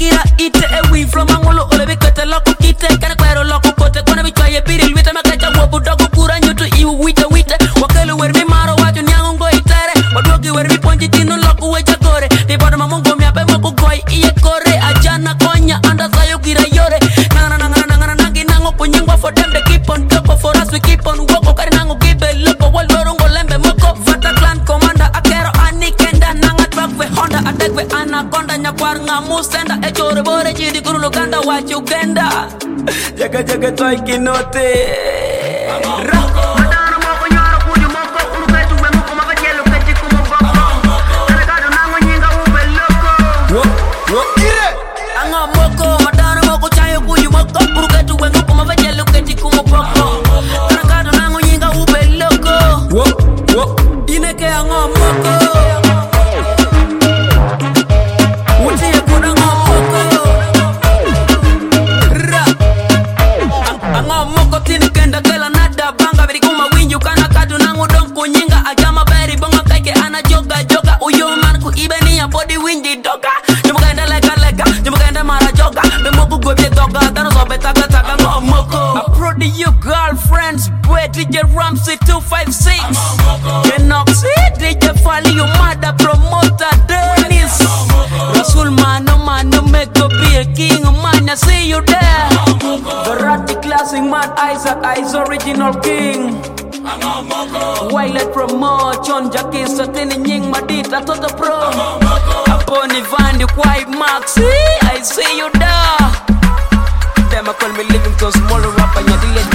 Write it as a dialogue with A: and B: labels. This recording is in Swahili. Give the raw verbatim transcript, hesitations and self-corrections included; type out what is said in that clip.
A: kira ite e we from angolo ole bikete loko kite kana kwero loko kote kona bichwaye biril wite makacha wobu dogo kura nyutu iwu wite wite wakelu wermi maro waju nyango ngo itere wadogi wermi ponji tinu loko weja gore di bodo mamungo miabe moko goy iye kore ajana konya anda sayo gira yore nangana nangana nangana nangi nango punyingwa for them they keep on top for us we keep on woko kari nango gibe loko walorungo lembe moko Vata clan commander akero anikenda nanga truck we Honda attack we anaconda nyakwar ngamu senda echore bore chidi kurulo ganda wachi ugenda jaga jaga toy kinote Rako Madano moko nyoro kuju moko uruketu we moko mavajelo keti kumo boko Kanagado nango nyinga ube loko Wo, wo, ire Anga moko madano moko chayo kuju moko uruketu we moko mavajelo keti kumo boko Kanagado nango nyinga ube loko Wo, wo, ineke anga moko body windy dogga you muganda like a lega you muganda mara joga me moku go be dogga dano so beta taka taka moko I pro to you girlfriends boy D J Ramsey two five six Genox D J Fali your mother promoter Dennis Rasul mano mano make go be a king man I see you there the Ratty classic man Isaac Ice original king Wild promotion Jackie Satini Nying Madita to the pro Upon Ivan the White Maxi I see you there Them I call me living to small rapper.